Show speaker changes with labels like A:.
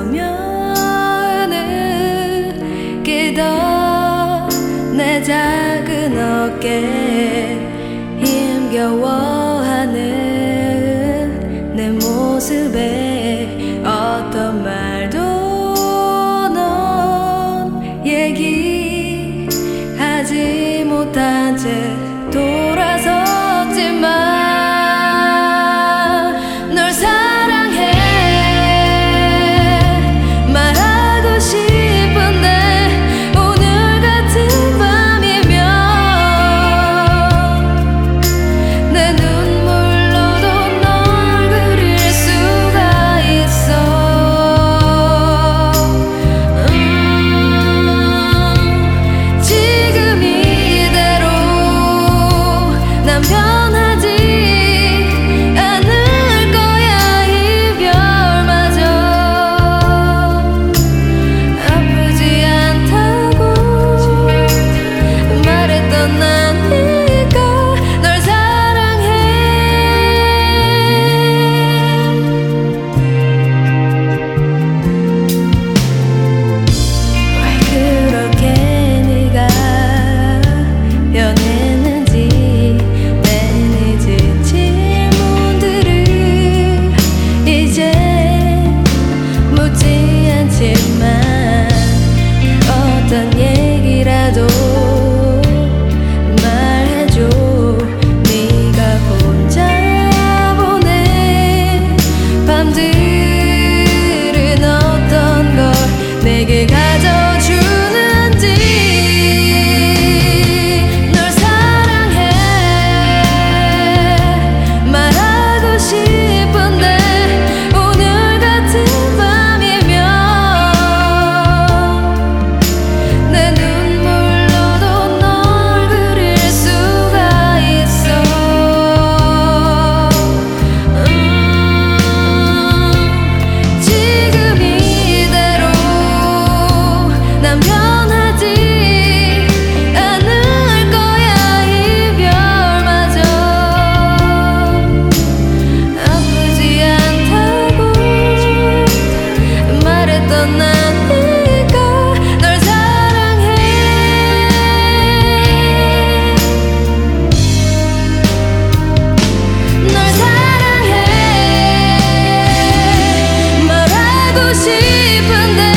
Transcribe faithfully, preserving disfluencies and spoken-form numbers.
A: 말하면은 깨더 내 작은 어깨 힘겨워하는 내 모습에 어떤 말도 넌 얘기하지 못한 채 돌아섰지만 널 사랑해 말하고 싶은데 오늘 같은 밤이면 내 눈물로도 널 그릴 수가 있어. 음, 지금 이대로 난 변하지 않을 거야. 이별마저 아프지 않다고 말했던 나니까 널 사랑해. 왜 그렇게 네가 변했는지 내 늦은 질문들을 이제 묻지 않지만 어떤 얘기라도 말해줘. 네가 혼자 보낸 밤들은 어떤 걸 내게 가져주는지. 널 사랑해 말하고 싶은데 오늘 같은 밤이면 내 눈물로도 널 그릴 수가 있어. 음, 지금 이대로 난 변하지 않을 거야. 이별마저 아프지 않다고 말했던 나니까 널 사랑해. 널 사랑해 말하고 싶은데